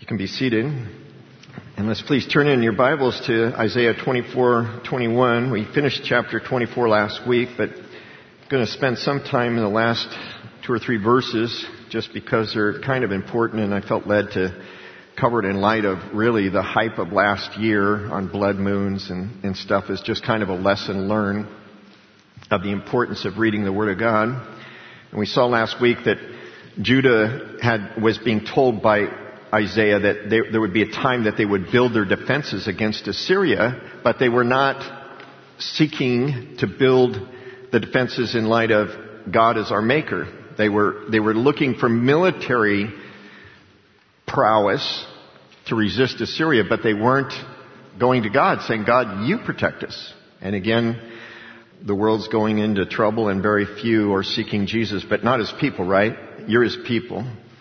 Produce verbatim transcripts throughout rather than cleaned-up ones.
You can be seated. And let's please turn in your Bibles to Isaiah twenty-four twenty-one. We finished chapter twenty-four last week, but I'm going to spend some time in the last two or three verses just because they're kind of important, and I felt led to cover it in light of really the hype of last year on blood moons and, and stuff as just kind of a lesson learned of the importance of reading the Word of God. And we saw last week that Judah had was being told by Isaiah that they, there would be a time that they would build their defenses against Assyria, but they were not seeking to build the defenses in light of God as our maker. They were, they were looking for military prowess to resist Assyria, but they weren't going to God saying, God, you protect us. And again, the world's going into trouble and very few are seeking Jesus, but not as people, right? You're his people.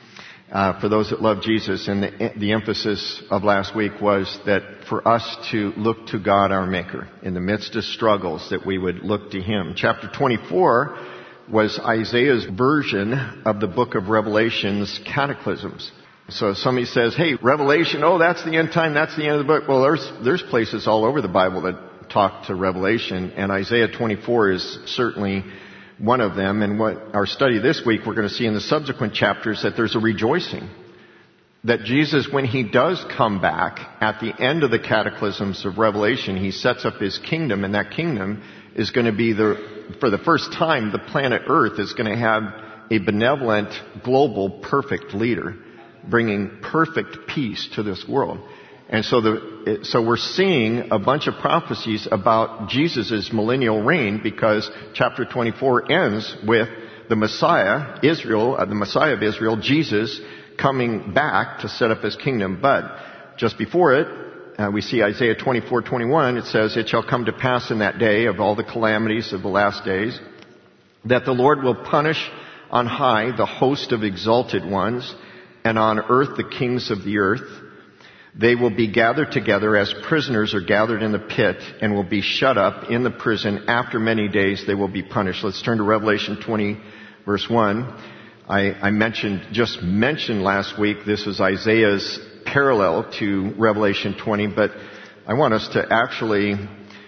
Uh, for those that love Jesus, and the, the emphasis of last week was that for us to look to God, our Maker, in the midst of struggles, that we would look to Him. Chapter twenty-four was Isaiah's version of the book of Revelation's cataclysms. So if somebody says, hey, Revelation, oh, that's the end time, that's the end of the book. Well, there's, there's places all over the Bible that talk to Revelation, and Isaiah twenty-four is certainly one of them. And what our study this week, we're going to see in the subsequent chapters that there's a rejoicing. That Jesus, when He does come back at the end of the cataclysms of Revelation, He sets up His kingdom, and that kingdom is going to be the, for the first time, the planet Earth is going to have a benevolent, global, perfect leader, bringing perfect peace to this world. And so the, so we're seeing a bunch of prophecies about Jesus' millennial reign, because chapter twenty-four ends with the Messiah, Israel, uh, the Messiah of Israel, Jesus, coming back to set up His kingdom. But just before it, uh, we see Isaiah twenty-four twenty-one. It says, it shall come to pass in that day of all the calamities of the last days, that the Lord will punish on high the host of exalted ones, and on earth the kings of the earth. They will be gathered together as prisoners are gathered in the pit, and will be shut up in the prison. After many days they will be punished. Let's turn to Revelation twenty, verse one. I, I mentioned, just mentioned last week, this is Isaiah's parallel to Revelation twenty, but I want us to actually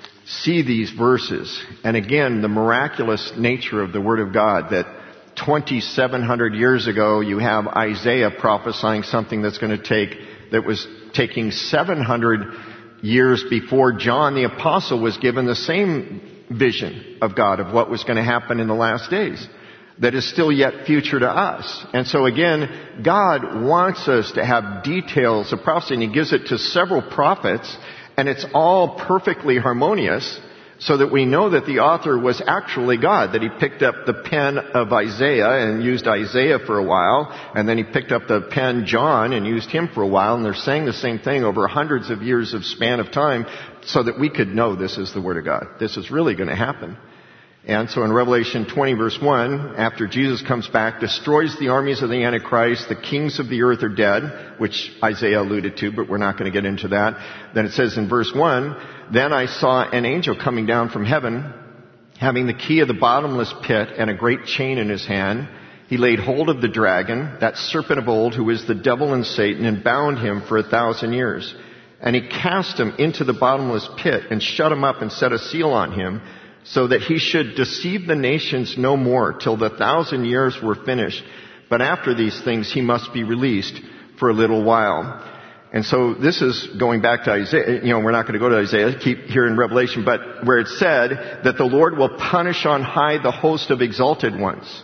see these verses. And again, the miraculous nature of the Word of God, that twenty-seven hundred years ago you have Isaiah prophesying something that's going to take, that was taking seven hundred years before John the Apostle was given the same vision of God, of what was going to happen in the last days, that is still yet future to us. And so again, God wants us to have details of prophecy, and He gives it to several prophets, and it's all perfectly harmonious, so that we know that the author was actually God, that He picked up the pen of Isaiah and used Isaiah for a while, and then He picked up the pen John and used him for a while, and they're saying the same thing over hundreds of years of span of time, so that we could know this is the Word of God. This is really going to happen. And so in Revelation twenty verse one, after Jesus comes back, destroys the armies of the Antichrist, the kings of the earth are dead, which Isaiah alluded to, but we're not going to get into that. Then it says in verse one, then I saw an angel coming down from heaven, having the key of the bottomless pit and a great chain in his hand. He laid hold of the dragon, that serpent of old, who is the devil and Satan, and bound him for a thousand years. And he cast him into the bottomless pit and shut him up and set a seal on him, so that he should deceive the nations no more till the thousand years were finished. But after these things he must be released for a little while. And so this is going back to Isaiah. You know, we're not going to go to Isaiah, keep here in Revelation, but where it said that the Lord will punish on high the host of exalted ones.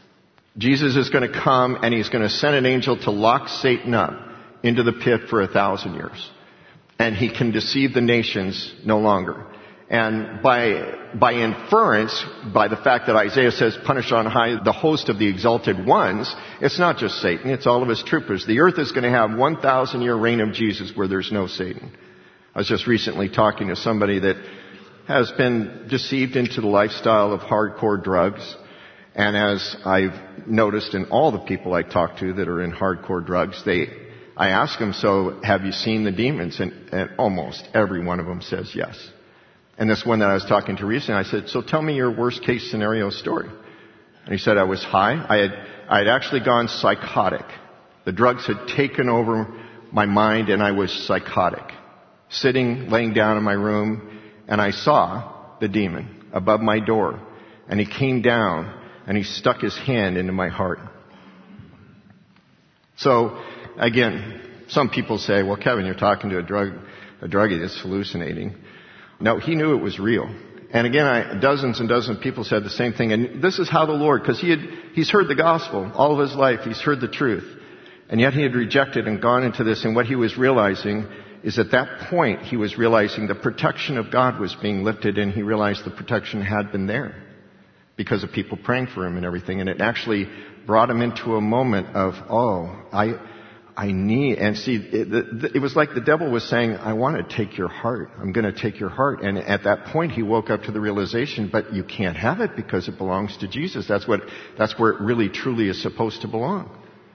Jesus is going to come and He's going to send an angel to lock Satan up into the pit for a thousand years. And he can deceive the nations no longer. And by, by inference, by the fact that Isaiah says, punish on high the host of the exalted ones, it's not just Satan, it's all of his troopers. The earth is going to have one thousand year reign of Jesus where there's no Satan. I was just recently talking to somebody that has been deceived into the lifestyle of hardcore drugs. And as I've noticed in all the people I talk to that are in hardcore drugs, they, I ask them, so have you seen the demons? And, and almost every one of them says yes. And this one that I was talking to recently, I said, so tell me your worst case scenario story. And he said, I was high. I had, I had actually gone psychotic. The drugs had taken over my mind and I was psychotic. Sitting, laying down in my room, and I saw the demon above my door. And he came down and he stuck his hand into my heart. So, again, some people say, well, Kevin, you're talking to a drug, a druggie that's hallucinating. No, he knew it was real. And again, I, dozens and dozens of people said the same thing. And this is how the Lord, because he had, he's heard the gospel all of his life. He's heard the truth. And yet he had rejected and gone into this. And what he was realizing is at that point, he was realizing the protection of God was being lifted. And he realized the protection had been there because of people praying for him and everything. And it actually brought him into a moment of, oh, I... I need, and see, it, it was like the devil was saying, I want to take your heart. I'm going to take your heart. And at that point, he woke up to the realization, but you can't have it because it belongs to Jesus. That's what, that's where it really truly is supposed to belong.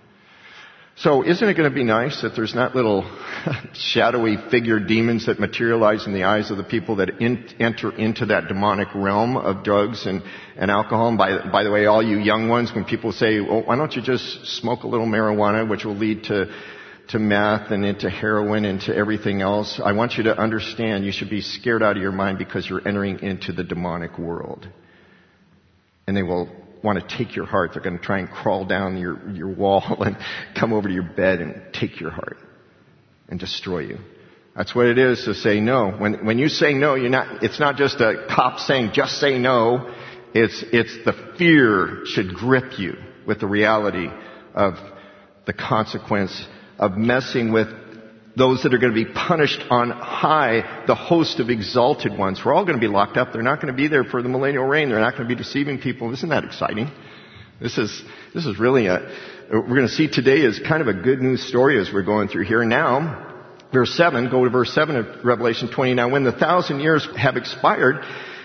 So isn't it going to be nice that there's not little shadowy figure demons that materialize in the eyes of the people that in, enter into that demonic realm of drugs and, and alcohol? And by, by the way, all you young ones, when people say, well, why don't you just smoke a little marijuana, which will lead to, to meth and into heroin and to everything else, I want you to understand you should be scared out of your mind because you're entering into the demonic world. And they will want to take your heart. They're going to try and crawl down your, your wall and come over to your bed and take your heart and destroy you. That's what it is to say no. When, when you say no, you're not, it's not just a cop saying just say no. It's, it's the fear should grip you with the reality of the consequence of messing with those that are going to be punished on high, the host of exalted ones. We're all going to be locked up. They're not going to be there for the millennial reign. They're not going to be deceiving people. Isn't that exciting? This is, this is really a, we're going to see today is kind of a good news story as we're going through here. Now, verse seven, go to verse seven of Revelation twenty. Now, when the thousand years have expired,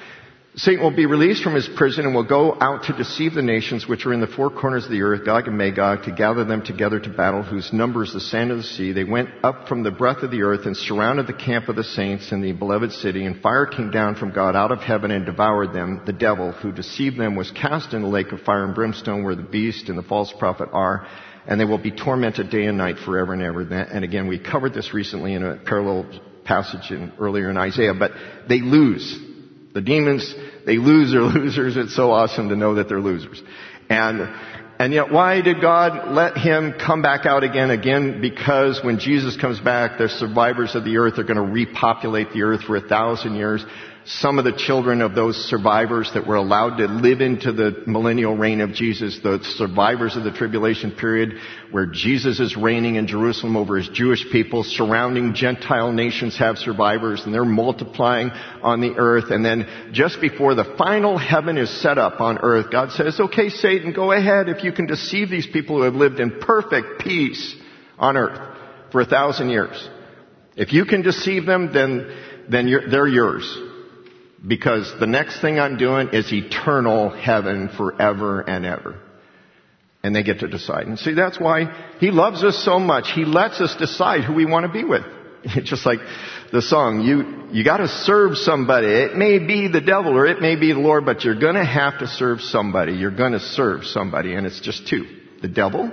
Satan will be released from his prison and will go out to deceive the nations which are in the four corners of the earth, Gog and Magog, to gather them together to battle, whose number is the sand of the sea. They went up from the breadth of the earth and surrounded the camp of the saints in the beloved city, and fire came down from God out of heaven and devoured them. The devil who deceived them was cast in the lake of fire and brimstone, where the beast and the false prophet are, and they will be tormented day and night forever and ever. And again, we covered this recently in a parallel passage in, earlier in Isaiah, but they lose. The demons, they lose, they're losers. It's so awesome to know that they're losers. And, and yet why did God let him come back out again? Again, because when Jesus comes back, the survivors of the earth are going to repopulate the earth for a thousand years. Some of the children of those survivors that were allowed to live into the millennial reign of Jesus, the survivors of the tribulation period, where Jesus is reigning in Jerusalem over his Jewish people, surrounding Gentile nations have survivors, and they're multiplying on the earth. And then just before the final heaven is set up on earth, God says, okay, Satan, go ahead if you can deceive these people who have lived in perfect peace on earth for a thousand years. If you can deceive them, then, then you're, they're yours. Because the next thing I'm doing is eternal heaven forever and ever. And they get to decide. And see, that's why he loves us so much. He lets us decide who we want to be with. It's just like the song, you, you gotta serve somebody. It may be the devil or it may be the Lord, but you're gonna have to serve somebody. You're gonna serve somebody. And it's just two. The devil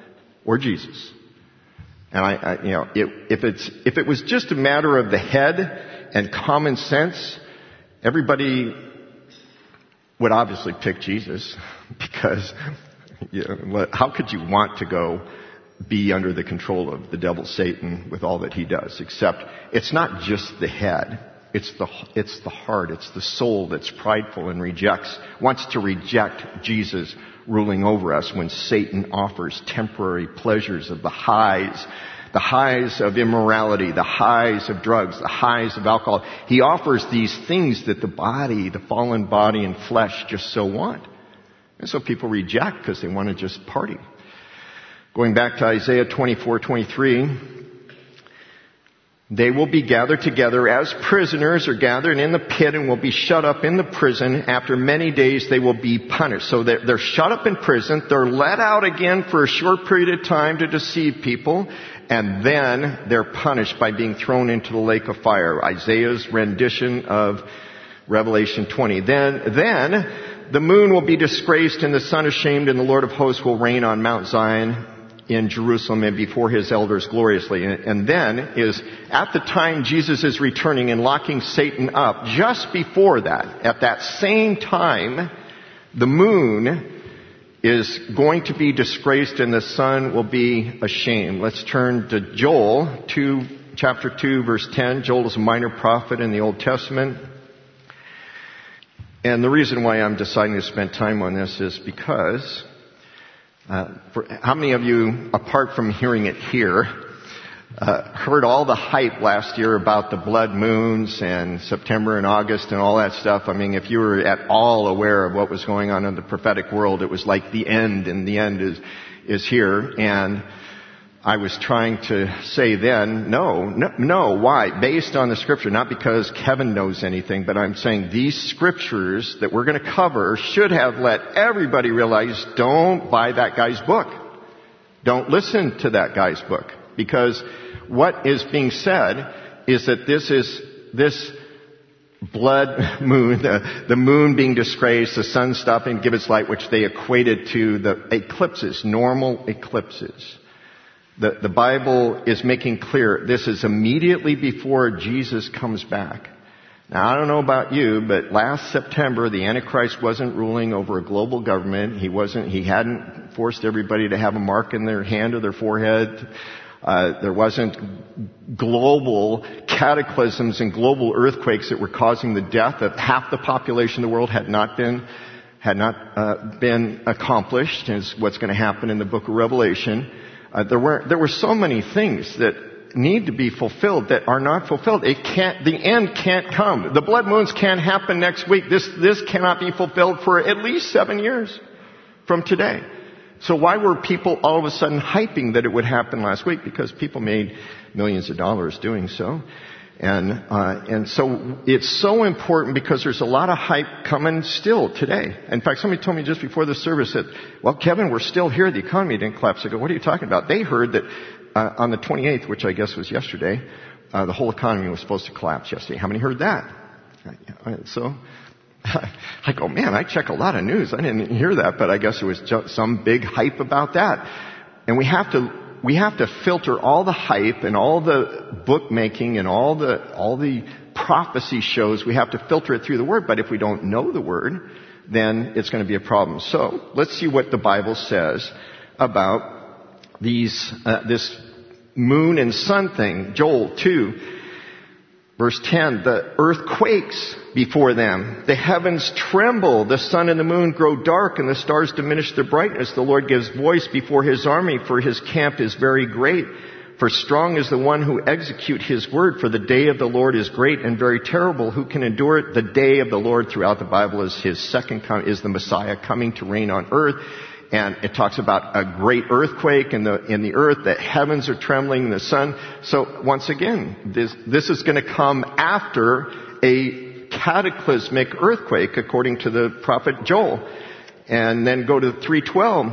or Jesus. And I, I you know, it, if it's, if it was just a matter of the head and common sense, everybody would obviously pick Jesus because, you know, how could you want to go be under the control of the devil Satan with all that he does? Except it's not just the head. It's the, it's the heart. It's the soul that's prideful and rejects, wants to reject Jesus ruling over us when Satan offers temporary pleasures of the highs, the highs of immorality, the highs of drugs, the highs of alcohol. He offers these things that the body, the fallen body and flesh just so want. And so people reject because they want to just party. Going back to Isaiah twenty-four twenty-three, they will be gathered together as prisoners are gathered in the pit and will be shut up in the prison. After many days they will be punished. So they're, they're shut up in prison. They're let out again for a short period of time to deceive people. And then they're punished by being thrown into the lake of fire. Isaiah's rendition of Revelation twenty. Then, then the moon will be disgraced and the sun ashamed, and the Lord of hosts will reign on Mount Zion. in Jerusalem and before his elders gloriously. And, and then is at the time Jesus is returning and locking Satan up, just before that, at that same time, the moon is going to be disgraced and the sun will be ashamed. Let's turn to Joel two, chapter two, verse ten. Joel is a minor prophet in the Old Testament. And the reason why I'm deciding to spend time on this is because uh, for, how many of you, apart from hearing it here, uh, heard all the hype last year about the blood moons and September and August and all that stuff? I mean, if you were at all aware of what was going on in the prophetic world, it was like the end, and the end is is here. And I was trying to say then, no, no, no, why? Based on the scripture, not because Kevin knows anything, but I'm saying these scriptures that we're going to cover should have let everybody realize, don't buy that guy's book. Don't listen to that guy's book. Because what is being said is that this is, this blood moon, the, the moon being disgraced, the sun stopping to give its light, which they equated to the eclipses, normal eclipses. The, the Bible is making clear this is immediately before Jesus comes back. Now, I don't know about you, but last September, the Antichrist wasn't ruling over a global government. He wasn't, he hadn't forced everybody to have a mark in their hand or their forehead. Uh, there wasn't global cataclysms and global earthquakes that were causing the death of half the population of the world had not been, had not, uh, been accomplished, is what's going to happen in the book of Revelation. Uh, there were there were so many things that need to be fulfilled that are not fulfilled. It can't. The end can't come. The blood moons can't happen next week. This this cannot be fulfilled for at least seven years from today. So why were people all of a sudden hyping that it would happen last week? Because people made millions of dollars doing so. And uh, and so it's so important because there's a lot of hype coming still today. In fact, somebody told me just before the service that, well, Kevin, we're still here. The economy didn't collapse. I go, what are you talking about? They heard that uh, on the twenty-eighth, which I guess was yesterday, uh, the whole economy was supposed to collapse yesterday. How many heard that? So I go, man, I check a lot of news. I didn't hear that, but I guess it was just some big hype about that. And we have to We have to filter all the hype and all the bookmaking and all the all the prophecy shows. We have to filter it through the Word. But if we don't know the Word, then it's going to be a problem. So let's see what the Bible says about these uh, this moon and sun thing. Joel two, verse ten: the earth quakes before them, the heavens tremble, the sun and the moon grow dark, and the stars diminish their brightness. The Lord gives voice before his army, for his camp is very great. For strong is the one who execute his word, for the day of the Lord is great and very terrible. Who can endure it? The day of the Lord throughout the Bible is his second com- is the Messiah coming to reign on earth. And it talks about a great earthquake in the in the earth, the heavens are trembling, the sun. So once again, this this is going to come after a cataclysmic earthquake, according to the prophet Joel. And then go to three twelve.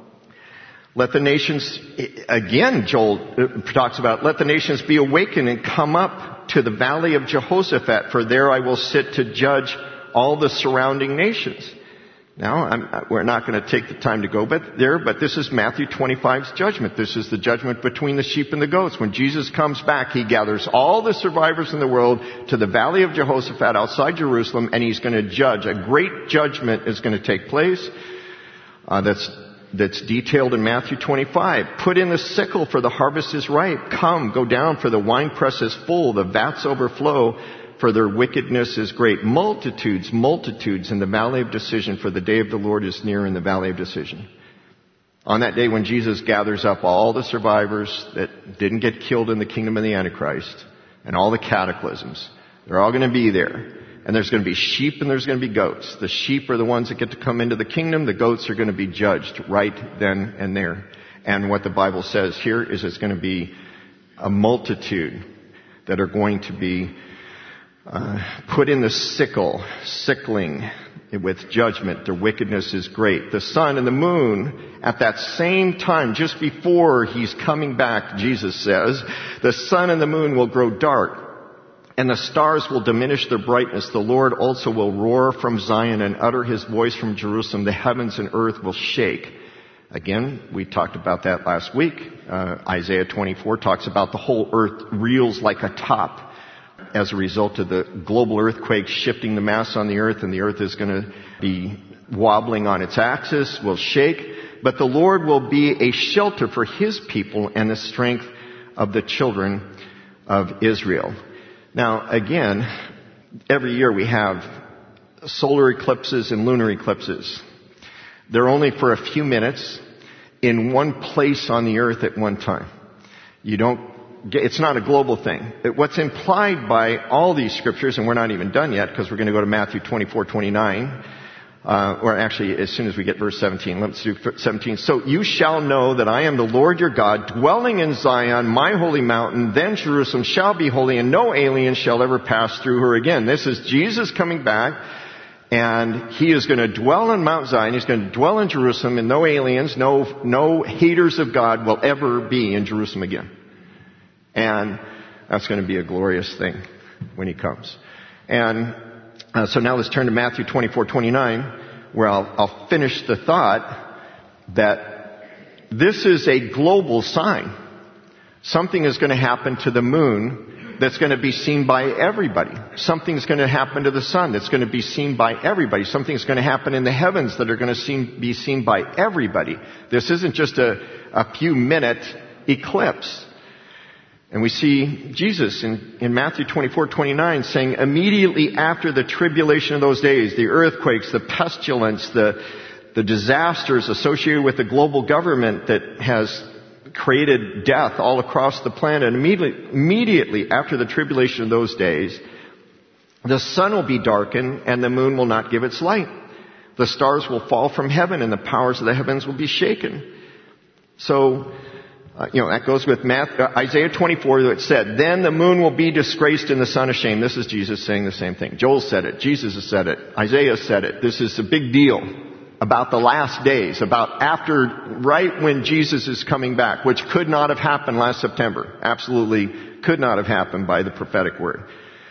Let the nations, again, Joel talks about, let the nations be awakened and come up to the valley of Jehoshaphat, for there I will sit to judge all the surrounding nations. Now, I'm, we're not going to take the time to go but there, but this is Matthew twenty-five's judgment. This is the judgment between the sheep and the goats. When Jesus comes back, he gathers all the survivors in the world to the valley of Jehoshaphat outside Jerusalem, and he's going to judge. A great judgment is going to take place. Uh, that's that's detailed in Matthew twenty-five. Put in the sickle, for the harvest is ripe. Come, go down, for the winepress is full, the vats overflow, for their wickedness is great. Multitudes, multitudes in the valley of decision, for the day of the Lord is near in the valley of decision. On that day when Jesus gathers up all the survivors that didn't get killed in the kingdom of the Antichrist and all the cataclysms, they're all going to be there. And there's going to be sheep and there's going to be goats. The sheep are the ones that get to come into the kingdom. The goats are going to be judged right then and there. And what the Bible says here is it's going to be a multitude that are going to be Uh, put in the sickle, sickling with judgment. Their wickedness is great. The sun and the moon, at that same time, just before he's coming back, Jesus says, the sun and the moon will grow dark, and the stars will diminish their brightness. The Lord also will roar from Zion and utter his voice from Jerusalem. The heavens and earth will shake. Again, we talked about that last week. Uh, Isaiah twenty-four talks about the whole earth reels like a top as a result of the global earthquake shifting the mass on the earth, and the earth is going to be wobbling on its axis, will shake. But the Lord will be a shelter for His people and the strength of the children of Israel. Now, again, every year we have solar eclipses and lunar eclipses. They're only for a few minutes in one place on the earth at one time. You don't get, it's not a global thing. It, what's implied by all these scriptures, and we're not even done yet because we're going to go to Matthew twenty-four twenty-nine, uh, or actually as soon as we get verse seventeen. Let's do seventeen. So you shall know that I am the Lord your God, dwelling in Zion, my holy mountain. Then Jerusalem shall be holy, and no alien shall ever pass through her again. This is Jesus coming back. And He is going to dwell on Mount Zion. He's going to dwell in Jerusalem, and no aliens, no, no haters of God will ever be in Jerusalem again. And that's going to be a glorious thing when He comes. And uh, so now let's turn to Matthew twenty-four twenty-nine, where I'll, I'll finish the thought that this is a global sign. Something is going to happen to the moon that's going to be seen by everybody. Something's going to happen to the sun that's going to be seen by everybody. Something's going to happen in the heavens that are going to seen, be seen by everybody. This isn't just a, a few minute eclipse. And we see Jesus in, in Matthew twenty-four twenty-nine saying, immediately after the tribulation of those days, the earthquakes, the pestilence, the, the disasters associated with the global government that has created death all across the planet. Immediately, immediately after the tribulation of those days, the sun will be darkened and the moon will not give its light. The stars will fall from heaven and the powers of the heavens will be shaken. So, uh, you know, that goes with Matthew, uh, Isaiah twenty-four that said, then the moon will be disgraced and the sun ashamed. This is Jesus saying the same thing. Joel said it. Jesus has said it. Isaiah said it. This is a big deal about the last days, about after, right when Jesus is coming back, which could not have happened last September. Absolutely could not have happened by the prophetic word.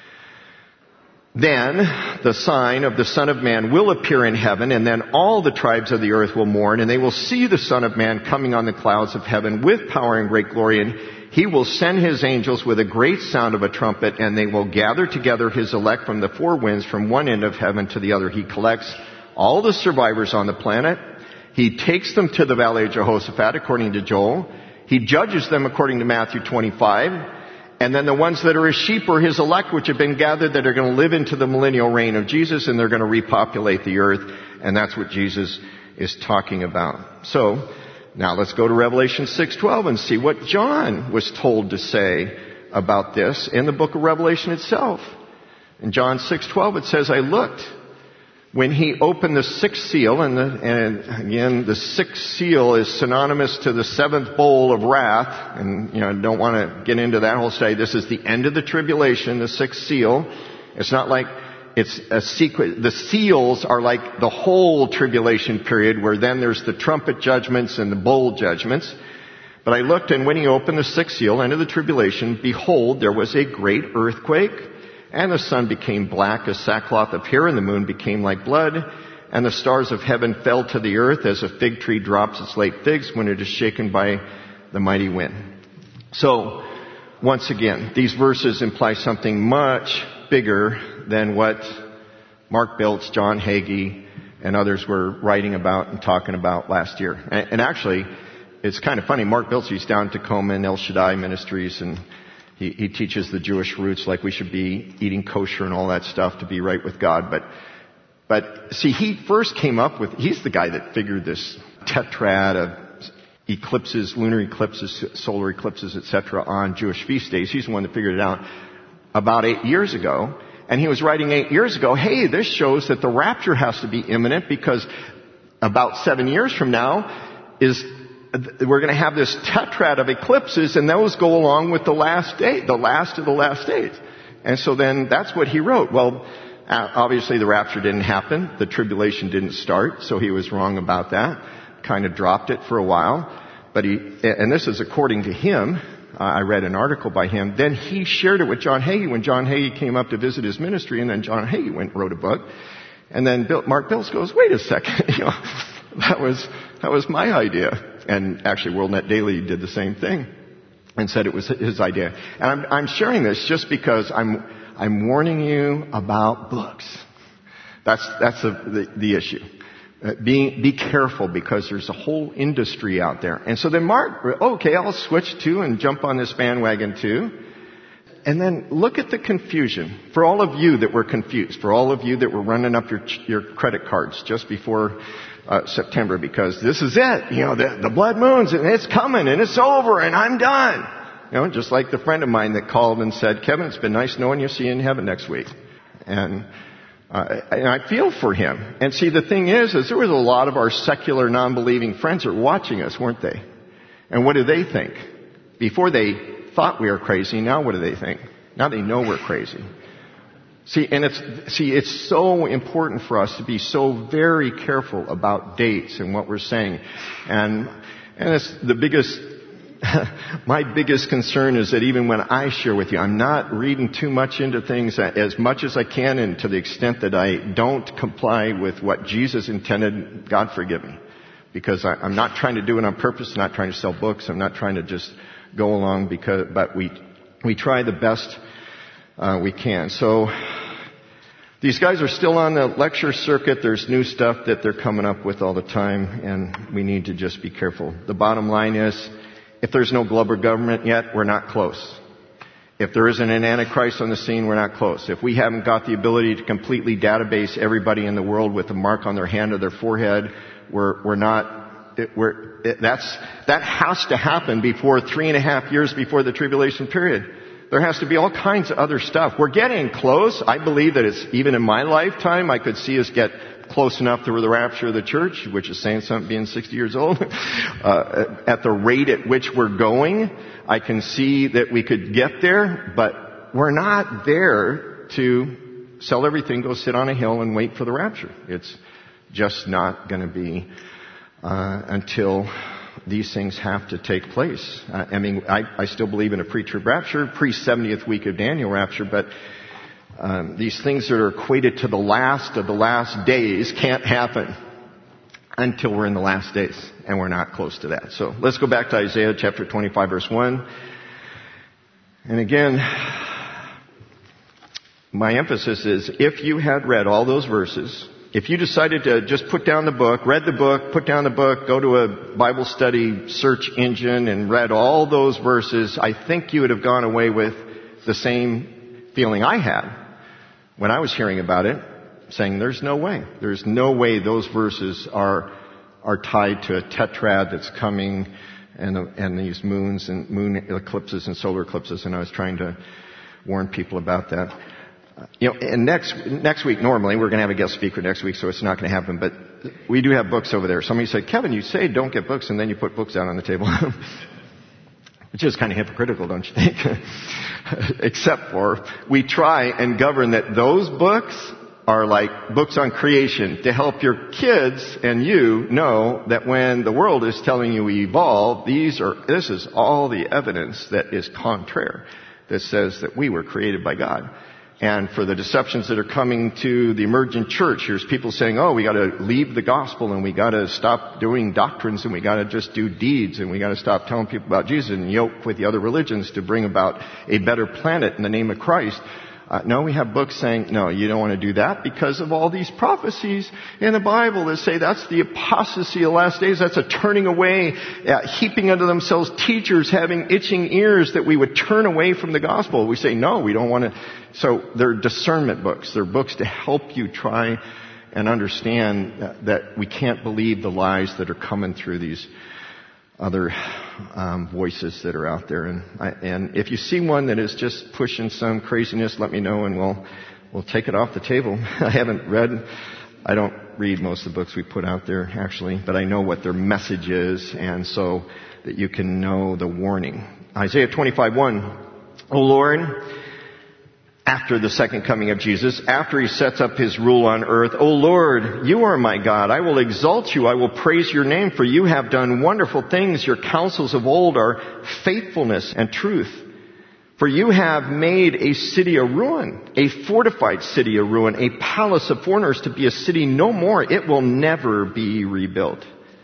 Then the sign of the Son of Man will appear in heaven, and then all the tribes of the earth will mourn, and they will see the Son of Man coming on the clouds of heaven with power and great glory, and He will send His angels with a great sound of a trumpet, and they will gather together His elect from the four winds, from one end of heaven to the other. He collects all the survivors on the planet. He takes them to the valley of Jehoshaphat, according to Joel. He judges them according to Matthew twenty-five. And then the ones that are His sheep are His elect, which have been gathered, that are going to live into the millennial reign of Jesus, and they're going to repopulate the earth. And that's what Jesus is talking about. So, now let's go to Revelation six twelve and see what John was told to say about this in the book of Revelation itself. In John six twelve it says, I looked when He opened the sixth seal, and, the, and again, the sixth seal is synonymous to the seventh bowl of wrath, and, you know, I don't want to get into that whole study. This is the end of the tribulation, the sixth seal. It's not like it's a secret. The seals are like the whole tribulation period, where then there's the trumpet judgments and the bowl judgments. But I looked, and when He opened the sixth seal, end of the tribulation, behold, there was a great earthquake, and the sun became black as sackcloth of hair, and the moon became like blood, and the stars of heaven fell to the earth as a fig tree drops its late figs when it is shaken by the mighty wind. So, once again, these verses imply something much bigger than what Mark Biltz, John Hagee, and others were writing about and talking about last year. And, and actually, it's kind of funny. Mark Biltz, he's down in Tacoma in El Shaddai Ministries, and He, he teaches the Jewish roots, like we should be eating kosher and all that stuff to be right with God. But, but see, he first came up with, he's the guy that figured this tetrad of eclipses, lunar eclipses, solar eclipses, et cetera on Jewish feast days. He's the one that figured it out about eight years ago. And he was writing eight years ago, hey, this shows that the rapture has to be imminent, because about seven years from now is we're going to have this tetrad of eclipses, and those go along with the last day, the last of the last days. And so then that's what he wrote. Well, obviously the rapture didn't happen. The tribulation didn't start, so he was wrong about that. Kind of dropped it for a while. But he, and this is according to him. Uh, I read an article by him. Then he shared it with John Hagee when John Hagee came up to visit his ministry, and then John Hagee went and wrote a book. And then Bill, Mark Biltz goes, wait a second, you know, that was, that was my idea. And actually WorldNet Daily did the same thing and said it was his idea. And I'm, I'm sharing this just because I'm, I'm warning you about books. That's, that's the, the, the issue. Uh, be, be careful because there's a whole industry out there. And so then Mark, okay, I'll switch to and jump on this bandwagon too. And then look at the confusion. For all of you that were confused, for all of you that were running up your, your credit cards just before uh, September because this is it, you know, the, the blood moons and it's coming and it's over and I'm done. You know, just like the friend of mine that called and said, Kevin, it's been nice knowing you. See you in heaven next week. And Uh, and I feel for him. And see, the thing is, is there was a lot of our secular, non-believing friends that were watching us, weren't they? And what do they think? Before they thought we were crazy, now what do they think? Now they know we're crazy. See, and it's, see, it's so important for us to be so very careful about dates and what we're saying. And, and it's the biggest, my biggest concern is that even when I share with you, I'm not reading too much into things as much as I can, and to the extent that I don't comply with what Jesus intended, God forgive me. Because I, I'm not trying to do it on purpose, I'm not trying to sell books, I'm not trying to just go along because, but we, we try the best uh, we can. So, these guys are still on the lecture circuit. There's new stuff that they're coming up with all the time, and we need to just be careful. The bottom line is, if there's no global government yet, we're not close. If there isn't an Antichrist on the scene, we're not close. If we haven't got the ability to completely database everybody in the world with a mark on their hand or their forehead, we're, we're not, it, we're, it, that's, that has to happen before three and a half years before the tribulation period. There has to be all kinds of other stuff. We're getting close. I believe that it's, even in my lifetime, I could see us get close enough to the rapture of the church, which is saying something being sixty years old. uh, at the rate at which we're going, I can see that we could get there, but we're not there to sell everything, go sit on a hill and wait for the rapture. It's just not going to be uh, until these things have to take place. Uh, I mean, I, I still believe in a pre-trib rapture, pre-seventieth week of Daniel rapture, but Um, these things that are equated to the last of the last days can't happen until we're in the last days, and we're not close to that. So let's go back to Isaiah chapter twenty-five, verse one. And again, my emphasis is, if you had read all those verses, if you decided to just put down the book, read the book, put down the book, go to a Bible study search engine and read all those verses, I think you would have gone away with the same feeling I had when I was hearing about it, saying there's no way. There's no way those verses are are tied to a tetrad that's coming and and these moons and moon eclipses and solar eclipses, and I was trying to warn people about that. Uh, you know, and next next week, normally, we're going to have a guest speaker next week, so it's not going to happen, but we do have books over there. Somebody said, Kevin, you say don't get books, and then you put books out on the table. Which is kind of hypocritical, don't you think? Except for we try and govern that those books are like books on creation to help your kids and you know that when the world is telling you we evolve, these are, this is all the evidence that is contrary, that says that we were created by God. And for the deceptions that are coming to the emergent church, here's people saying, oh, we got to leave the gospel and we got to stop doing doctrines and we got to just do deeds and we got to stop telling people about Jesus and yoke with the other religions to bring about a better planet in the name of Christ. Uh, no, we have books saying, no, you don't want to do that because of all these prophecies in the Bible that say that's the apostasy of the last days. That's a turning away, uh, heaping unto themselves teachers having itching ears that we would turn away from the gospel. We say, no, we don't want to. So they're discernment books. They're books to help you try and understand that, that we can't believe the lies that are coming through these other um, voices that are out there. And, I, and if you see one that is just pushing some craziness, let me know and we'll we'll take it off the table. I haven't read, I don't read most of the books we put out there actually, but I know what their message is, and so that you can know the warning. Isaiah twenty-five one, O Lord, after the second coming of Jesus, after he sets up his rule on earth, O Lord, you are my God. I will exalt you. I will praise your name, for you have done wonderful things. Your counsels of old are faithfulness and truth. For you have made a city a ruin, a fortified city a ruin, a palace of foreigners to be a city no more. It will never be rebuilt.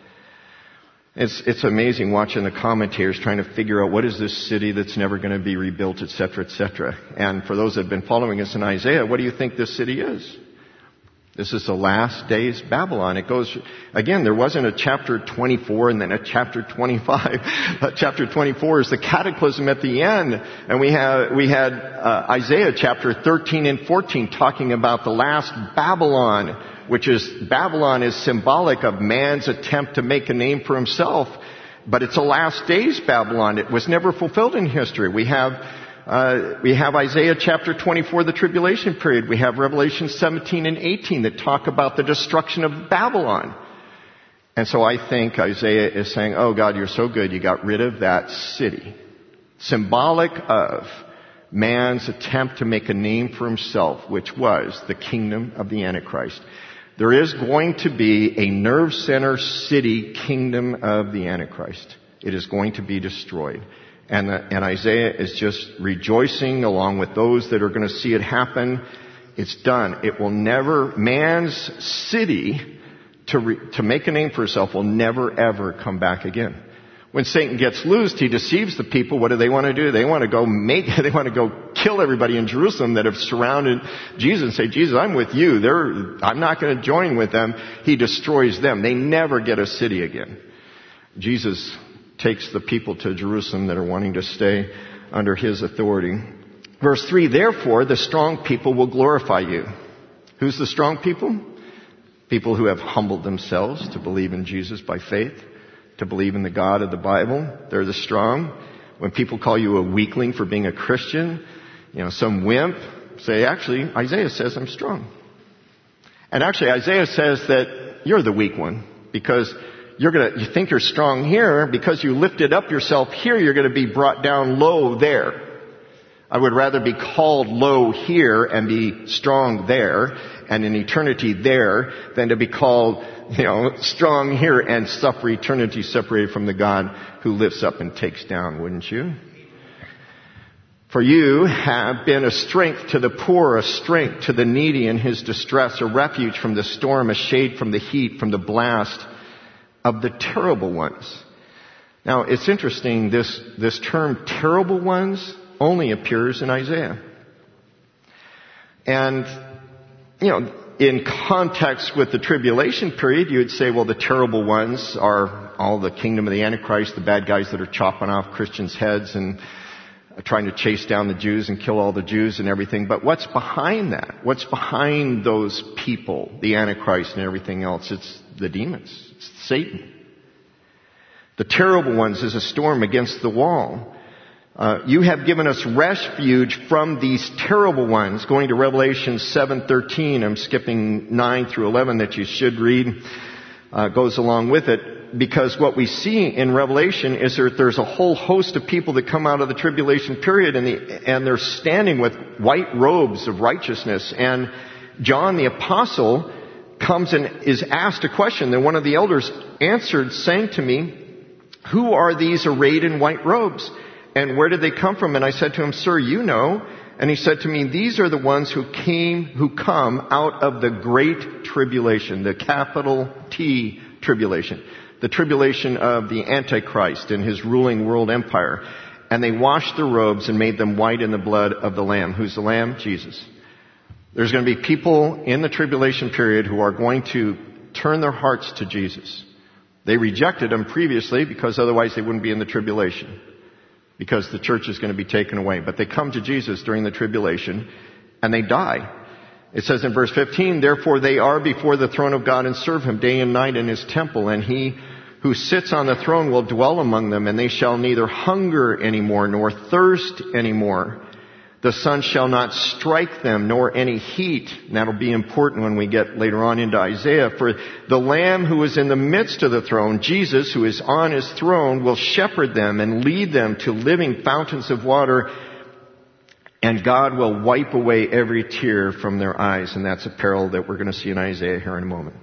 It's, it's amazing watching the commentators trying to figure out what is this city that's never going to be rebuilt, et cetera, et cetera. And for those that have been following us in Isaiah, what do you think this city is? This is the last days Babylon. It goes, again, there wasn't a chapter twenty-four and then a chapter twenty-five. Uh, chapter twenty-four is the cataclysm at the end. And we have, we had uh, Isaiah chapter thirteen and fourteen talking about the last Babylon, which is, Babylon is symbolic of man's attempt to make a name for himself. But it's a last days Babylon. It was never fulfilled in history. We have Uh, we have Isaiah chapter twenty-four, the tribulation period. We have Revelation seventeen and eighteen that talk about the destruction of Babylon. And so I think Isaiah is saying, oh God, you're so good, you got rid of that city. Symbolic of man's attempt to make a name for himself, which was the kingdom of the Antichrist. There is going to be a nerve center city kingdom of the Antichrist. It is going to be destroyed. And, uh, and Isaiah is just rejoicing along with those that are going to see it happen. It's done. It will never, man's city to re, to make a name for itself will never ever come back again. When Satan gets loosed, he deceives the people. What do they want to do? They want to go make, they want to go kill everybody in Jerusalem that have surrounded Jesus and say, Jesus, I'm with you. They're, I'm not going to join with them. He destroys them. They never get a city again. Jesus takes the people to Jerusalem that are wanting to stay under his authority. Verse three, therefore the strong people will glorify you. Who's the strong people? People who have humbled themselves to believe in Jesus by faith, to believe in the God of the Bible. They're the strong. When people call you a weakling for being a Christian, you know, some wimp, say, actually, Isaiah says I'm strong. And actually, Isaiah says that you're the weak one because You're gonna, you think you're strong here, because you lifted up yourself here, you're gonna be brought down low there. I would rather be called low here and be strong there, and in eternity there, than to be called, you know, strong here and suffer eternity separated from the God who lifts up and takes down, wouldn't you? For you have been a strength to the poor, a strength to the needy in his distress, a refuge from the storm, a shade from the heat, from the blast of the terrible ones. Now, it's interesting, this, this term terrible ones only appears in Isaiah. And, you know, in context with the tribulation period, you would say, well, the terrible ones are all the kingdom of the Antichrist, the bad guys that are chopping off Christians' heads and trying to chase down the Jews and kill all the Jews and everything. But what's behind that? What's behind those people, the Antichrist and everything else? It's the demons. It's Satan. The terrible ones is a storm against the wall. Uh, you have given us refuge from these terrible ones. Going to Revelation seven thirteen, I'm skipping nine through eleven that you should read, uh, goes along with it. Because what we see in Revelation is that there's a whole host of people that come out of the tribulation period and, the, and they're standing with white robes of righteousness. And John the Apostle comes and is asked a question. Then one of the elders answered, saying to me, who are these arrayed in white robes? And where did they come from? And I said to him, sir, you know. And he said to me, these are the ones who came, who come out of the great tribulation, the capital T tribulation, the tribulation of the Antichrist and his ruling world empire. And they washed their robes and made them white in the blood of the Lamb. Who's the Lamb? Jesus. There's going to be people in the tribulation period who are going to turn their hearts to Jesus. They rejected him previously because otherwise they wouldn't be in the tribulation, because the church is going to be taken away. But they come to Jesus during the tribulation and they die. It says in verse fifteen, therefore they are before the throne of God and serve him day and night in his temple, and he who sits on the throne will dwell among them, and they shall neither hunger anymore nor thirst anymore. The sun shall not strike them, nor any heat. And that'll be important when we get later on into Isaiah. For the Lamb who is in the midst of the throne, Jesus, who is on his throne, will shepherd them and lead them to living fountains of water. And God will wipe away every tear from their eyes. And that's a parallel that we're going to see in Isaiah here in a moment.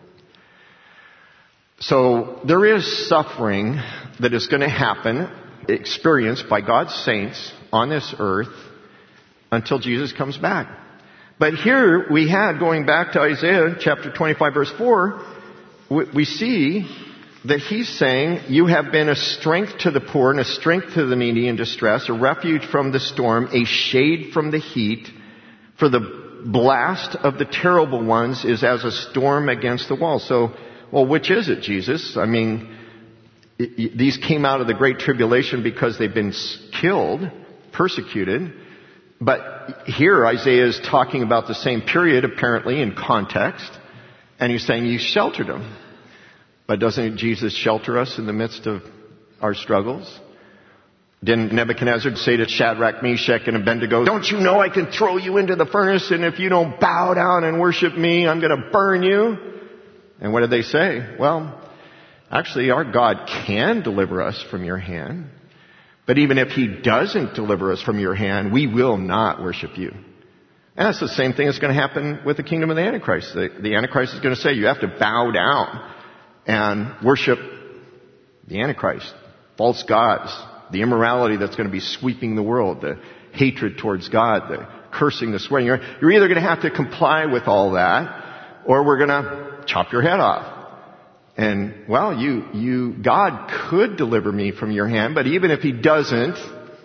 So there is suffering that is going to happen, experienced by God's saints on this earth until Jesus comes back. But here we had, going back to Isaiah chapter twenty-five verse four, we see that he's saying, you have been a strength to the poor and a strength to the needy in distress, a refuge from the storm, a shade from the heat. For the blast of the terrible ones is as a storm against the wall. So, well, which is it, Jesus? I mean, it, it, these came out of the Great Tribulation because they've been killed, persecuted. But here Isaiah is talking about the same period, apparently, in context. And he's saying, you sheltered them. But doesn't Jesus shelter us in the midst of our struggles? Didn't Nebuchadnezzar say to Shadrach, Meshach, and Abednego, don't you know I can throw you into the furnace, and if you don't bow down and worship me, I'm going to burn you? And what did they say? Well, actually, our God can deliver us from your hand. But even if he doesn't deliver us from your hand, we will not worship you. And that's the same thing that's going to happen with the kingdom of the Antichrist. The, the Antichrist is going to say, you have to bow down and worship the Antichrist, false gods, the immorality that's going to be sweeping the world, the hatred towards God, the cursing, the swearing. You're, you're either going to have to comply with all that, or we're going to chop your head off. And, well, you, you, God could deliver me from your hand, but even if he doesn't,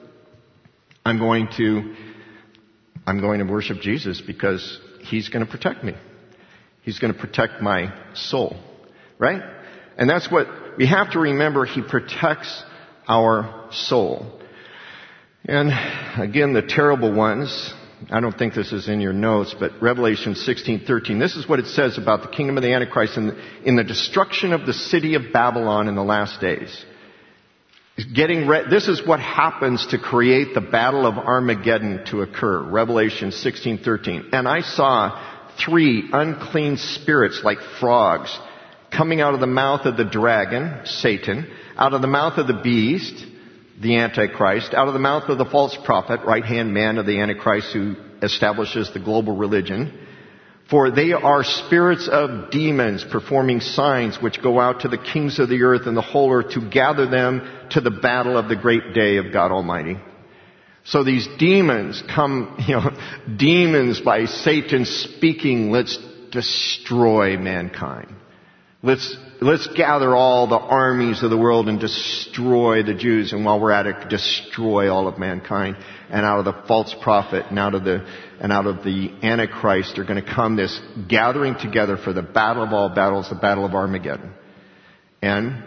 I'm going to, I'm going to worship Jesus because he's going to protect me. He's going to protect my soul. Right? And that's what we have to remember. He protects our soul. And again, the terrible ones, I don't think this is in your notes, but Revelation sixteen thirteen, this is what it says about the kingdom of the Antichrist in the, in the destruction of the city of Babylon in the last days. Getting re- this is what happens to create the battle of Armageddon to occur. Revelation sixteen thirteen. And I saw three unclean spirits like frogs coming out of the mouth of the dragon, Satan, out of the mouth of the beast, the Antichrist, out of the mouth of the false prophet, right-hand man of the Antichrist who establishes the global religion. For they are spirits of demons performing signs which go out to the kings of the earth and the whole earth to gather them to the battle of the great day of God Almighty. So these demons come, you know, demons by Satan speaking, let's destroy mankind. Let's, let's gather all the armies of the world and destroy the Jews. And while we're at it, destroy all of mankind. And out of the false prophet and out of the, and out of the Antichrist are going to come this gathering together for the battle of all battles, the battle of Armageddon. And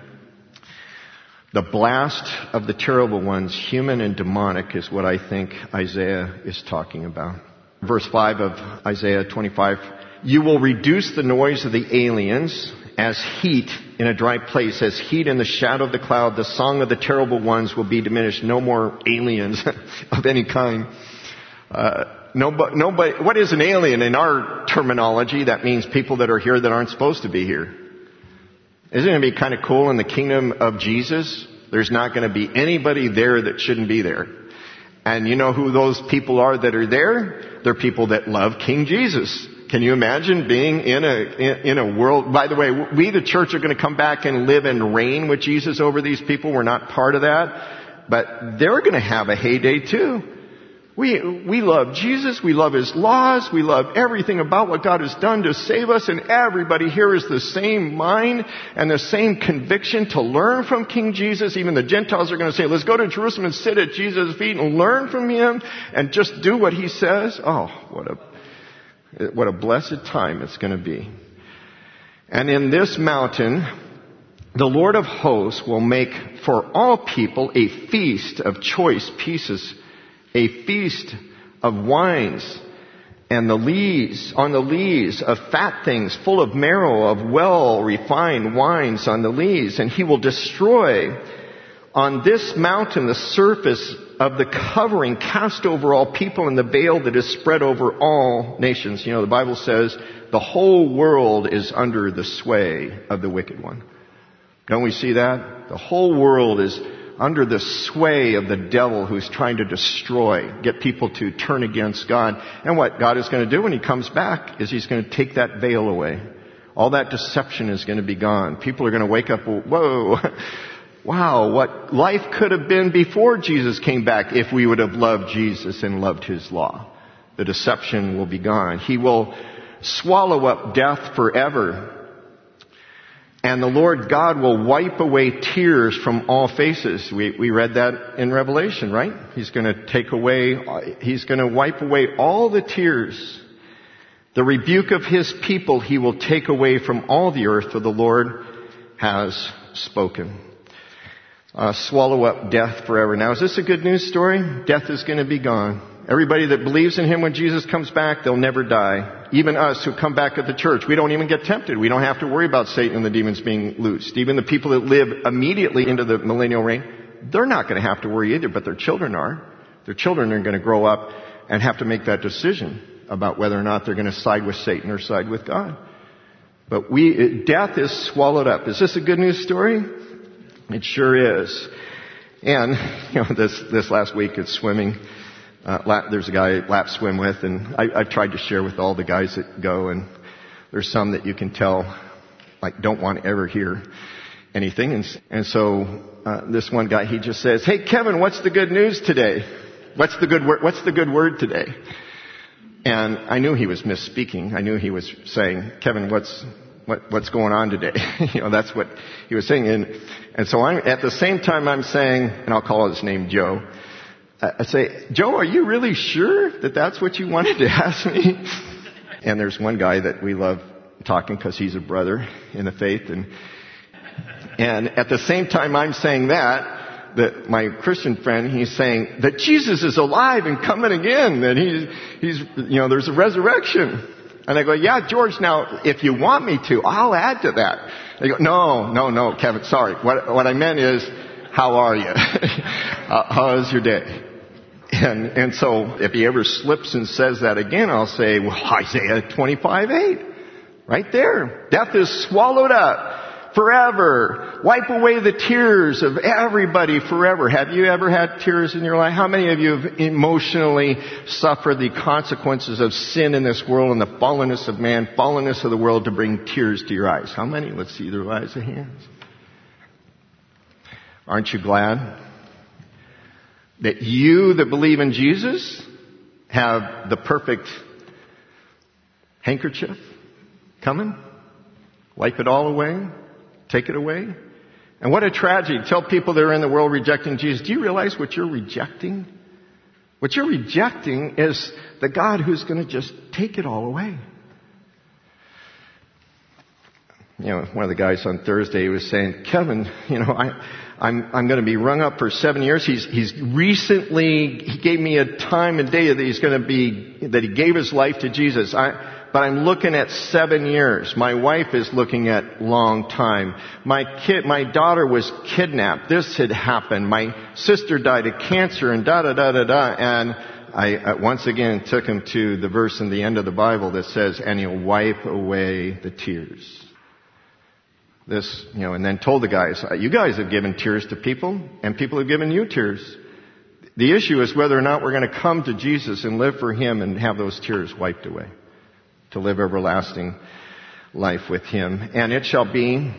the blast of the terrible ones, human and demonic, is what I think Isaiah is talking about. Verse five of Isaiah twenty-five, you will reduce the noise of the aliens as heat in a dry place, as heat in the shadow of the cloud. The song of the terrible ones will be diminished. No more aliens of any kind. Uh, nobody, nobody, what is an alien? In our terminology, that means people that are here that aren't supposed to be here. Isn't it going to be kind of cool in the kingdom of Jesus? There's not going to be anybody there that shouldn't be there. And you know who those people are that are there? They're people that love King Jesus. Can you imagine being in a in, in a world? By the way, we the church are going to come back and live and reign with Jesus over these people. We're not part of that, but they're going to have a heyday too. We we love Jesus. We love His laws. We love everything about what God has done to save us. And everybody here is the same mind and the same conviction to learn from King Jesus. Even the Gentiles are going to say, let's go to Jerusalem and sit at Jesus' feet and learn from Him and just do what He says. Oh, what a What a blessed time it's going to be. And in this mountain, the Lord of hosts will make for all people a feast of choice pieces, a feast of wines, and the lees, on the lees of fat things full of marrow, of well refined wines on the lees. And He will destroy on this mountain the surface of the covering cast over all people and the veil that is spread over all nations. You know, the Bible says the whole world is under the sway of the wicked one. Don't we see that? The whole world is under the sway of the devil who's trying to destroy, get people to turn against God. And what God is going to do when He comes back is He's going to take that veil away. All that deception is going to be gone. People are going to wake up, whoa, wow, what life could have been before Jesus came back if we would have loved Jesus and loved His law. The deception will be gone. He will swallow up death forever. And the Lord God will wipe away tears from all faces. We, we read that in Revelation, right? He's going to take away, He's going to wipe away all the tears. The rebuke of His people He will take away from all the earth, for the Lord has spoken. Uh, swallow up death forever. Now, is this a good news story? Death is going to be gone. Everybody that believes in Him when Jesus comes back, they'll never die. Even us who come back at the church, we don't even get tempted. We don't have to worry about Satan and the demons being loosed. Even the people that live immediately into the millennial reign, they're not going to have to worry either, but their children are. Their children are going to grow up and have to make that decision about whether or not they're going to side with Satan or side with God. But we, death is swallowed up. Is this a good news story? It sure is. And, you know, this, this last week at swimming, Uh, lap, there's a guy I lap swim with, and I, I've tried to share with all the guys that go, and there's some that you can tell, like, don't want to ever hear anything. And, and so, uh, this one guy, he just says, "Hey, Kevin, what's the good news today? What's the good word, what's the good word today?" And I knew he was misspeaking. I knew he was saying, "Kevin, what's, what, what's going on today?" You know, that's what he was saying. And, and so I'm, at the same time I'm saying, and I'll call his name Joe, I say, "Joe, are you really sure that that's what you wanted to ask me?" And there's one guy that we love talking because he's a brother in the faith. And, and at the same time I'm saying that, that my Christian friend, he's saying that Jesus is alive and coming again. That he's, he's, you know, there's a resurrection. And I go, "Yeah, George, now, if you want me to, I'll add to that." They go, "No, no, no, Kevin, sorry. What, what I meant is, how are you? How is your day?" And, and so if he ever slips and says that again, I'll say, well, Isaiah twenty-five eight. Right there. Death is swallowed up forever. Wipe away the tears of everybody forever. Have you ever had tears in your life? How many of you have emotionally suffered the consequences of sin in this world and the fallenness of man, fallenness of the world to bring tears to your eyes? How many? Let's see their eyes of hands. Aren't you glad that you that believe in Jesus have the perfect handkerchief coming? Wipe it all away? Take it away? And what a tragedy. Tell people that are in the world rejecting Jesus, do you realize what you're rejecting? What you're rejecting is the God who's going to just take it all away. You know, one of the guys on Thursday was saying, "Kevin, you know, I, I'm, I'm going to be rung up for seven years. He's, he's recently, he gave me a time and day that he's going to be, that he gave his life to Jesus. I, but I'm looking at seven years. My wife is looking at long time. My kid, my daughter was kidnapped. This had happened. My sister died of cancer and da da da da da." And I uh, once again took him to the verse in the end of the Bible that says, "And He'll wipe away the tears." This, you know, and then told the guys, "You guys have given tears to people, and people have given you tears. The issue is whether or not we're going to come to Jesus and live for Him and have those tears wiped away, to live everlasting life with Him. And it shall be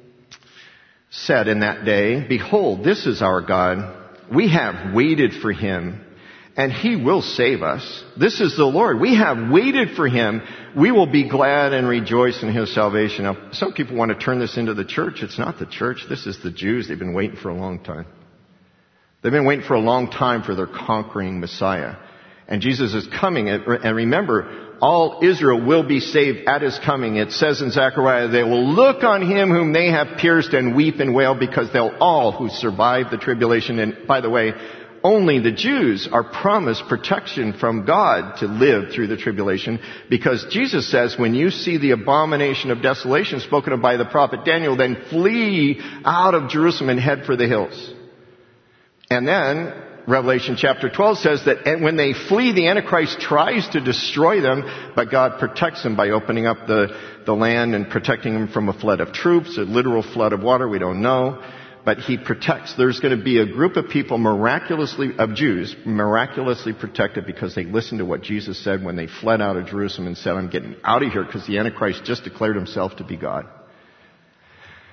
said in that day, Behold, this is our God. We have waited for Him, and He will save us. This is the Lord. We have waited for Him. We will be glad and rejoice in His salvation." Now, some people want to turn this into the church. It's not the church. This is the Jews. They've been waiting for a long time. They've been waiting for a long time for their conquering Messiah. And Jesus is coming. And remember, all Israel will be saved at His coming. It says in Zechariah, "They will look on Him whom they have pierced and weep and wail, because they'll all who survive the tribulation." And by the way, only the Jews are promised protection from God to live through the tribulation, because Jesus says, when you see the abomination of desolation spoken of by the prophet Daniel, then flee out of Jerusalem and head for the hills. And then Revelation chapter twelve says that when they flee, the Antichrist tries to destroy them, but God protects them by opening up the, the land and protecting them from a flood of troops, a literal flood of water, we don't know. But He protects. There's going to be a group of people miraculously, of Jews, miraculously protected because they listened to what Jesus said when they fled out of Jerusalem and said, "I'm getting out of here," because the Antichrist just declared himself to be God.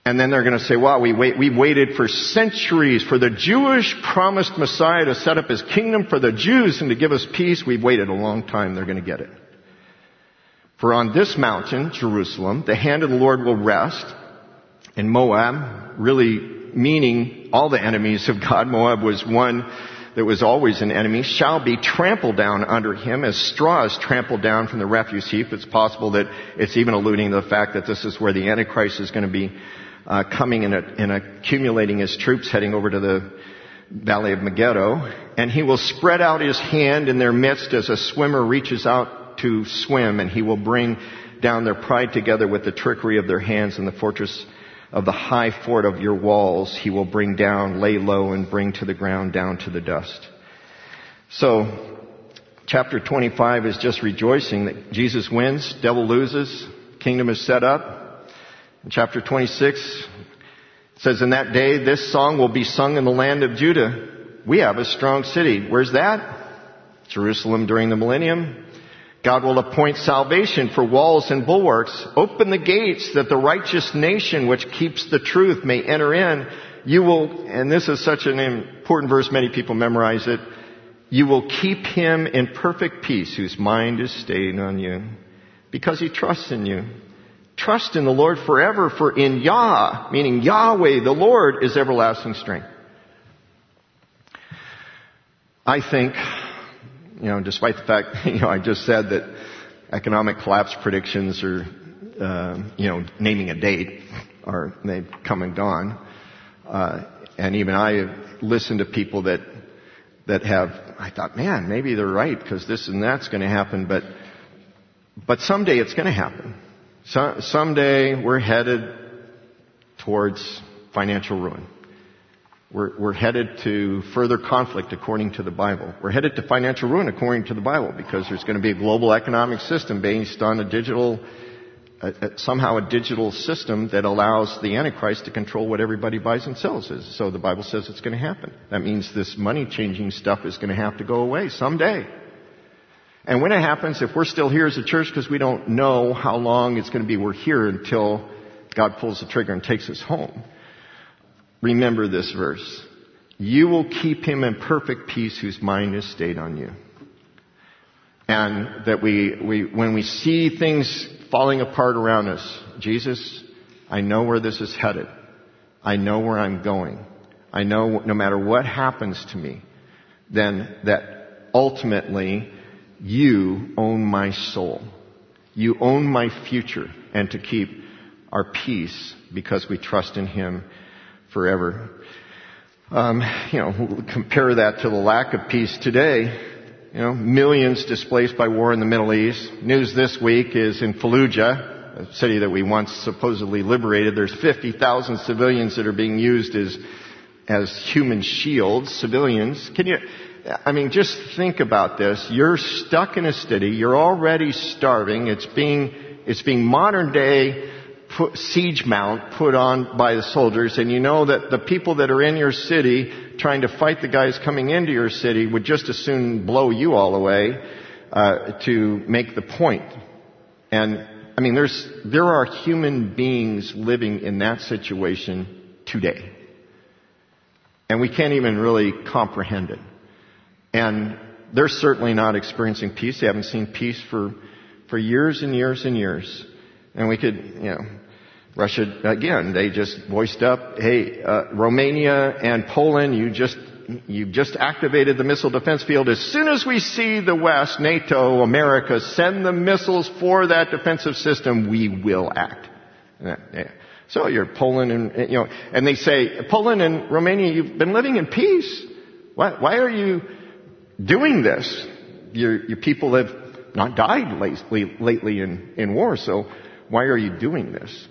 And then they're going to say, wow, we wait, we waited for centuries for the Jewish promised Messiah to set up his kingdom for the Jews and to give us peace. We've waited a long time. They're going to get it. For on this mountain, Jerusalem, the hand of the Lord will rest. And Moab, really meaning all the enemies of God, Moab was one that was always an enemy, shall be trampled down under him as straw is trampled down from the refuse heap. It's possible that it's even alluding to the fact that this is where the Antichrist is going to be uh, coming and, and accumulating his troops heading over to the valley of Megiddo. And he will spread out his hand in their midst as a swimmer reaches out to swim, and he will bring down their pride together with the trickery of their hands, and the fortress of the high fort of your walls he will bring down, lay low, and bring to the ground down to the dust. So, chapter twenty-five is just rejoicing that Jesus wins, devil loses, kingdom is set up. In chapter twenty-six, it says, in that day this song will be sung in the land of Judah. We have a strong city. Where's that? Jerusalem during the millennium. God will appoint salvation for walls and bulwarks. Open the gates that the righteous nation which keeps the truth may enter in. You will, and this is such an important verse, many people memorize it. You will keep him in perfect peace whose mind is stayed on you because he trusts in you. Trust in the Lord forever, for in Yah, meaning Yahweh, the Lord, is everlasting strength. I think, you know, despite the fact, you know, I just said that economic collapse predictions are, uh, you know, naming a date, or they've come and gone. Uh, and even I have listened to people that, that have, I thought, man, maybe they're right because this and that's going to happen, but, but someday it's going to happen. So, someday we're headed towards financial ruin. We're, we're headed to further conflict according to the Bible. We're headed to financial ruin according to the Bible because there's going to be a global economic system based on a digital, uh, somehow a digital system that allows the Antichrist to control what everybody buys and sells. So the Bible says it's going to happen. That means this money changing stuff is going to have to go away someday. And when it happens, if we're still here as a church, because we don't know how long it's going to be, we're here until God pulls the trigger and takes us home. Remember this verse. You will keep him in perfect peace whose mind is stayed on you. And that we, we, when we see things falling apart around us, Jesus, I know where this is headed. I know where I'm going. I know no matter what happens to me, then that ultimately you own my soul. You own my future, and to keep our peace because we trust in him forever. Um, you know, compare that to the lack of peace today. You know, millions displaced by war in the Middle East. News this week is in Fallujah, a city that we once supposedly liberated. There's fifty thousand civilians that are being used as as human shields. Civilians. Can you? I mean, just think about this. You're stuck in a city. You're already starving. It's being it's being modern day Put, siege mount put on by the soldiers, and you know that the people that are in your city trying to fight the guys coming into your city would just as soon blow you all away uh, to make the point. And I mean, there's there are human beings living in that situation today, and we can't even really comprehend it. And they're certainly not experiencing peace. They haven't seen peace for for years and years and years. And we could, you know, Russia, again, they just voiced up, hey, uh, Romania and Poland, you just, you've just activated the missile defense field. As soon as we see the West, NATO, America, send the missiles for that defensive system, we will act. Yeah. So you're Poland and, you know, and they say, Poland and Romania, you've been living in peace. Why, why are you doing this? Your, your people have not died lately, lately in, in war, so why are you doing this?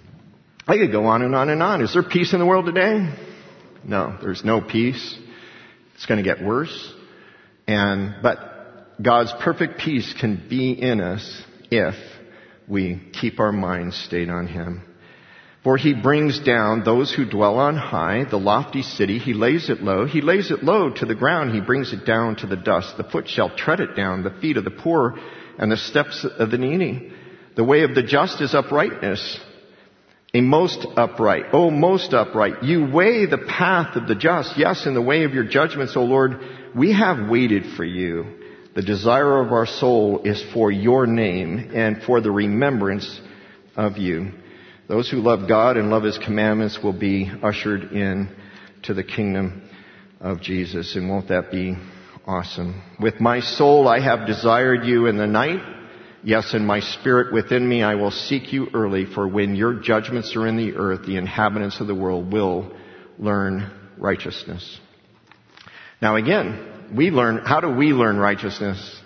I could go on and on and on. Is there peace in the world today? No, there's no peace. It's going to get worse. And, but God's perfect peace can be in us if we keep our minds stayed on him. For he brings down those who dwell on high, the lofty city. He lays it low. He lays it low to the ground. He brings it down to the dust. The foot shall tread it down, the feet of the poor and the steps of the needy. The way of the just is uprightness. A most upright, oh, most upright. You weigh the path of the just. Yes, in the way of your judgments, O Lord, we have waited for you. The desire of our soul is for your name and for the remembrance of you. Those who love God and love his commandments will be ushered in to the kingdom of Jesus. And won't that be awesome? With my soul I have desired you in the night. Yes, in my spirit within me I will seek you early, for when your judgments are in the earth, the inhabitants of the world will learn righteousness. Now again, we learn, how do we learn righteousness?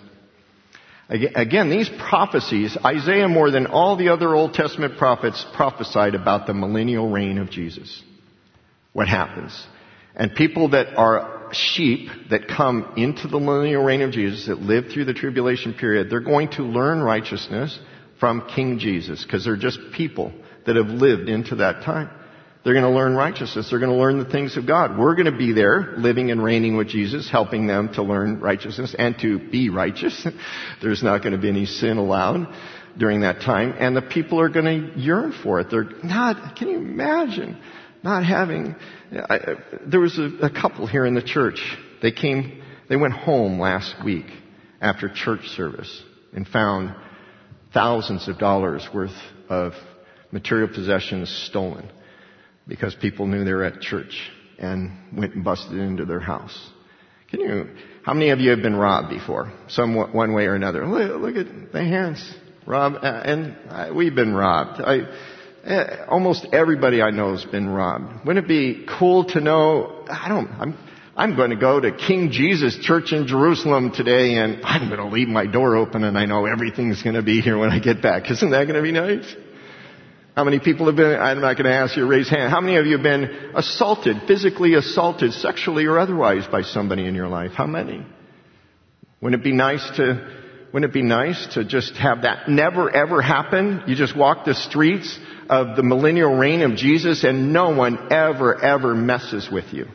Again, these prophecies, Isaiah more than all the other Old Testament prophets prophesied about the millennial reign of Jesus. What happens? And people that are sheep that come into the millennial reign of Jesus, that live through the tribulation period, they're going to learn righteousness from King Jesus, because they're just people that have lived into that time. They're going to learn righteousness. They're going to learn the things of God. We're going to be there, living and reigning with Jesus, helping them to learn righteousness and to be righteous. There's not going to be any sin allowed during that time. And the people are going to yearn for it. They're not, can you imagine not having, I, there was a, a couple here in the church. They came, they went home last week after church service and found thousands of dollars worth of material possessions stolen because people knew they were at church and went and busted into their house. Can you, how many of you have been robbed before? Some one way or another. Look, look at the hands. Rob, and I, we've been robbed. I, Almost everybody I know has been robbed. Wouldn't it be cool to know, I don't, I'm, I'm going to go to King Jesus Church in Jerusalem today and I'm going to leave my door open and I know everything's going to be here when I get back. Isn't that going to be nice? How many people have been, I'm not going to ask you to raise hand, how many of you have been assaulted, physically assaulted, sexually or otherwise by somebody in your life? How many? Wouldn't it be nice to, wouldn't it be nice to just have that never ever happen? You just walk the streets of the millennial reign of Jesus and no one ever, ever messes with you.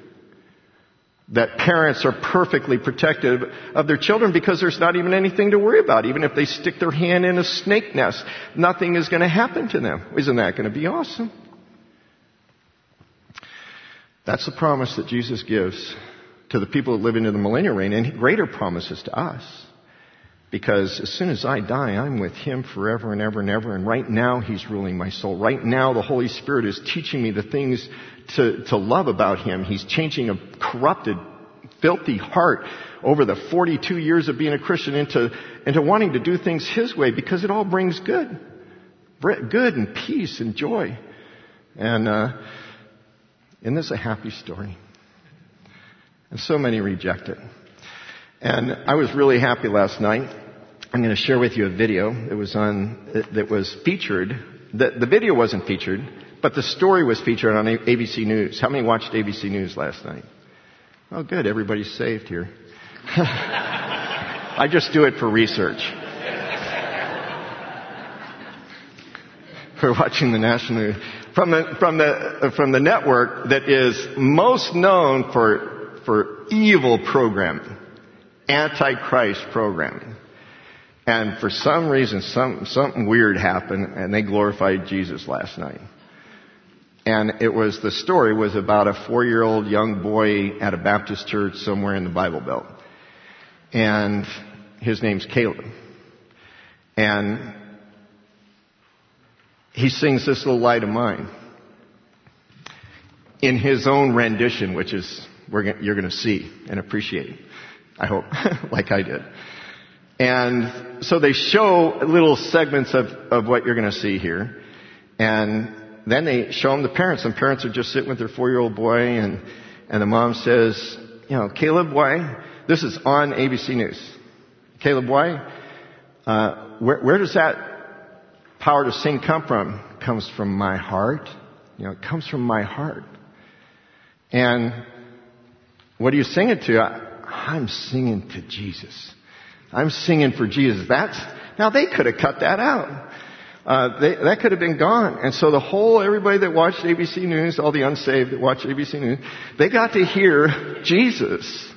That parents are perfectly protective of their children because there's not even anything to worry about. Even if they stick their hand in a snake nest, nothing is going to happen to them. Isn't that going to be awesome? That's the promise that Jesus gives to the people that live into the millennial reign, and greater promises to us. Because as soon as I die, I'm with him forever and ever and ever. And right now, he's ruling my soul. Right now, the Holy Spirit is teaching me the things to, to love about him. He's changing a corrupted, filthy heart over the forty-two years of being a Christian into, into wanting to do things his way, because it all brings good. Good and peace and joy. And, uh, isn't this a happy story? And so many reject it. And I was really happy last night. I'm going to share with you a video that was on, that was featured. The, the video wasn't featured, but the story was featured on A B C News. How many watched A B C News last night? Oh, good. Everybody's saved here. I just do it for research. We're watching the national news. From the, from the, from the network that is most known for, for evil programming. Antichrist programming. And for some reason, some, something weird happened and they glorified Jesus last night. And it was, the story was about a four-year-old young boy at a Baptist church somewhere in the Bible Belt. And his name's Caleb. And he sings this little light of mine in his own rendition, which is, we're, you're going to see and appreciate, I hope, like I did. And so they show little segments of, of what you're going to see here. And then they show them the parents, and parents are just sitting with their four-year-old boy, and, and the mom says, you know, Caleb, why? This is on A B C News. Caleb, why? Uh, where, where does that power to sing come from? It comes from my heart. You know, it comes from my heart. And what are you singing to? I, I'm singing to Jesus. I'm singing for Jesus. That's, now they could have cut that out. Uh, they, that could have been gone. And so the whole, everybody that watched A B C News, all the unsaved that watched A B C News, they got to hear Jesus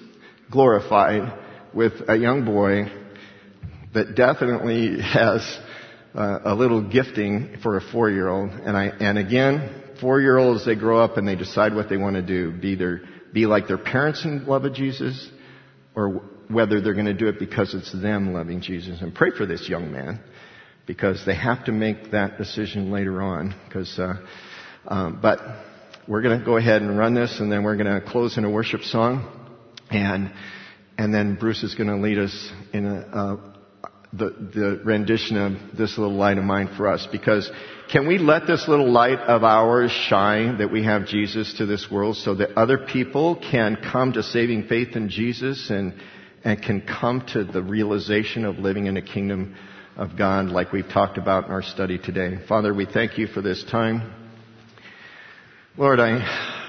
glorified with a young boy that definitely has uh, a little gifting for a four-year-old. And I, and again, four-year-olds, they grow up and they decide what they want to do. Be their, be like their parents in love of Jesus, or whether they're going to do it because it's them loving Jesus. And pray for this young man, because they have to make that decision later on. Because, uh, um, but we're going to go ahead and run this, and then we're going to close in a worship song, and and then Bruce is going to lead us in a, uh, the the rendition of This Little Light of Mine for us. Because can we let this little light of ours shine, that we have Jesus to this world, so that other people can come to saving faith in Jesus and and can come to the realization of living in a kingdom of God, like we've talked about in our study today. Father, we thank you for this time. Lord, I,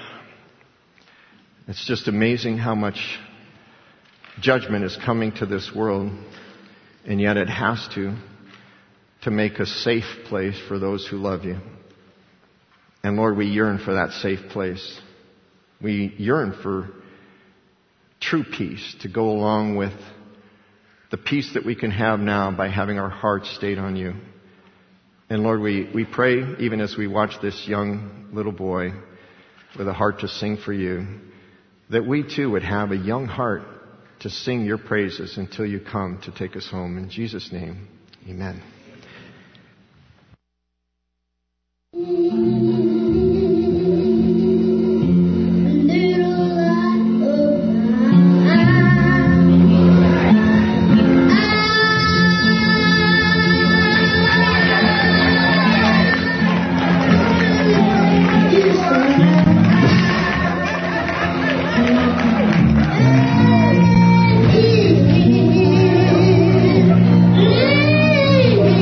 it's just amazing how much judgment is coming to this world, and yet it has to, to make a safe place for those who love you. And Lord, we yearn for that safe place. We yearn for true peace to go along with the peace that we can have now by having our hearts stayed on you. And Lord, we, we pray, even as we watch this young little boy with a heart to sing for you, that we too would have a young heart to sing your praises until you come to take us home. In Jesus' name, amen. Yeah.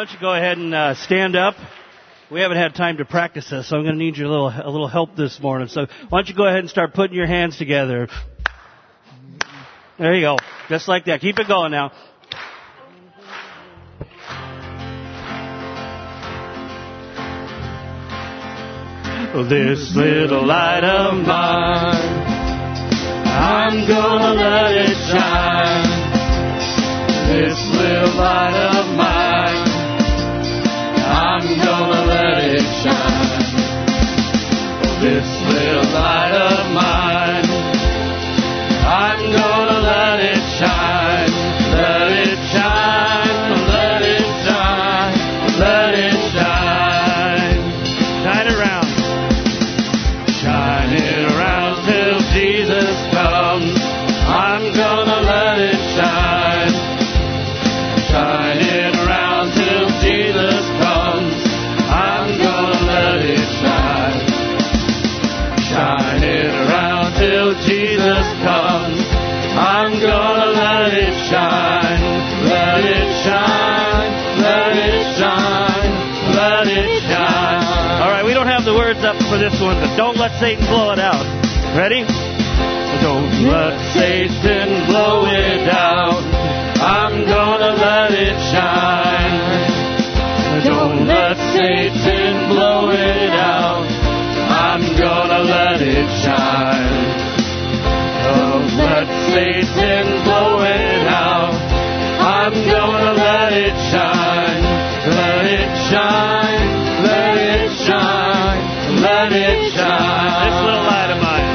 Why don't you go ahead and uh, stand up? We haven't had time to practice this, so I'm going to need your little a little help this morning. So why don't you go ahead and start putting your hands together. There you go. Just like that. Keep it going now. This little light of mine, I'm gonna let it shine. This little light of mine, I'm gonna let it shine. This little light of mine, I'm gonna let it shine. Let it shine, let it shine, let it shine. Shine around. Shine it around till Jesus comes. I'm gonna let it shine. Shine it around till Jesus comes. I'm gonna let it shine. Shine it around till Jesus comes. I'm gonna let it shine. Let it shine. Let it shine. Let it shine. All right, we don't have the words up for this one, but don't let Satan blow it out. Ready? Don't let Satan blow it out. I'm gonna let it shine. Don't let Satan blow it out. I'm gonna let it shine. Don't let Satan blow it out. I'm gonna let it shine. Let it shine. Let it shine. Let it shine. This little light of mine.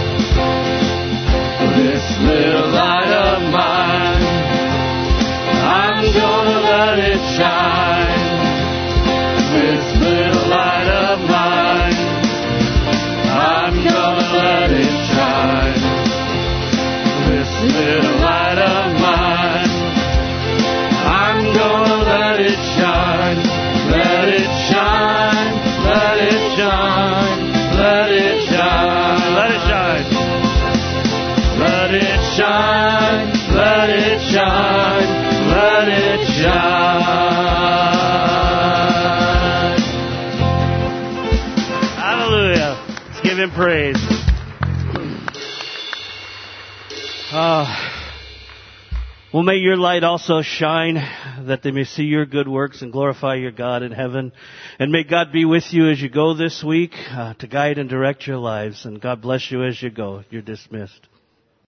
This little light of mine. I'm gonna let it shine. This little light of mine. I'm gonna let it shine. This little light of mine. I'm gonna let it shine. Let it shine. Let it shine. Let it shine. Let it shine. Let it shine. Let it shine. Let it shine. Hallelujah. Let's give him praise. Uh, well, may your light also shine, that they may see your good works and glorify your God in heaven. And may God be with you as you go this week uh, to guide and direct your lives. And God bless you as you go. You're dismissed.